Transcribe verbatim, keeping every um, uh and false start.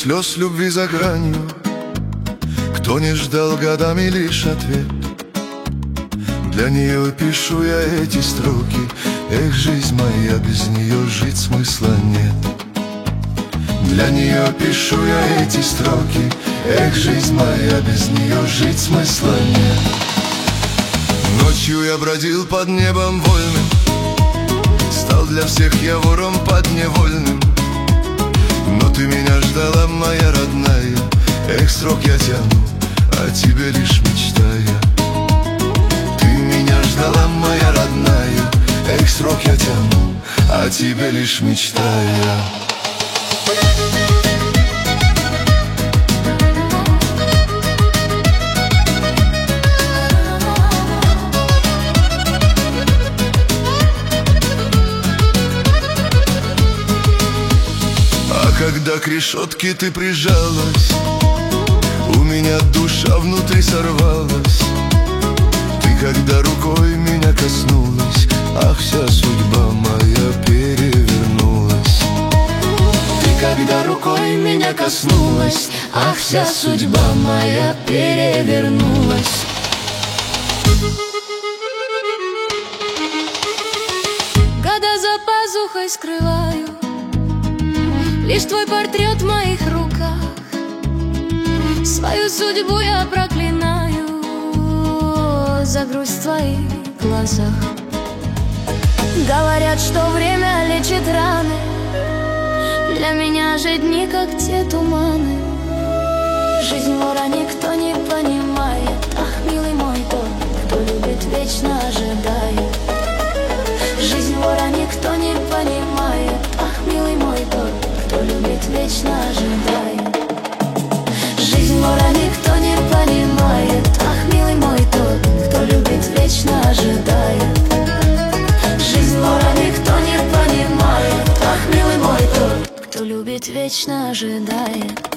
слез любви за гранью, кто не ждал годами лишь ответ. Для нее пишу я эти строки. Эх, жизнь моя, без нее жить смысла нет. Для нее пишу я эти строки. Эх, жизнь моя, без нее жить смысла нет. Ночью я бродил под небом вольным, стал для всех я вором подневольным. Но ты меня ждала, моя родная. Эх, срок я тяну, о тебе лишь мечтая. Ты меня ждала, моя родная. Эх, срок я тяну, о тебе лишь мечтая. Когда к решетке ты прижалась, у меня душа внутри сорвалась. Ты когда рукой меня коснулась, ах, вся судьба моя перевернулась. Ты когда рукой меня коснулась, ах, вся судьба моя перевернулась. Года за пазухой скрываю лишь твой портрет в моих руках. Свою судьбу я проклинаю за грусть в твоих глазах. Говорят, что время лечит раны. Для меня же дни, как те туманы. Жизнь вора никто не понимает. Ах, милый мой тот, кто любит, вечно ожидает. Жизнь вора никто не понимает. Ах, милый мой тот, кто любит, вечно ожидает. Жизнь вора никто не понимает. Ах, милый мой тот, кто любит, вечно ожидает. Жизнь вора никто не понимает. Ах, милый мой тот, кто любит, вечно ожидает.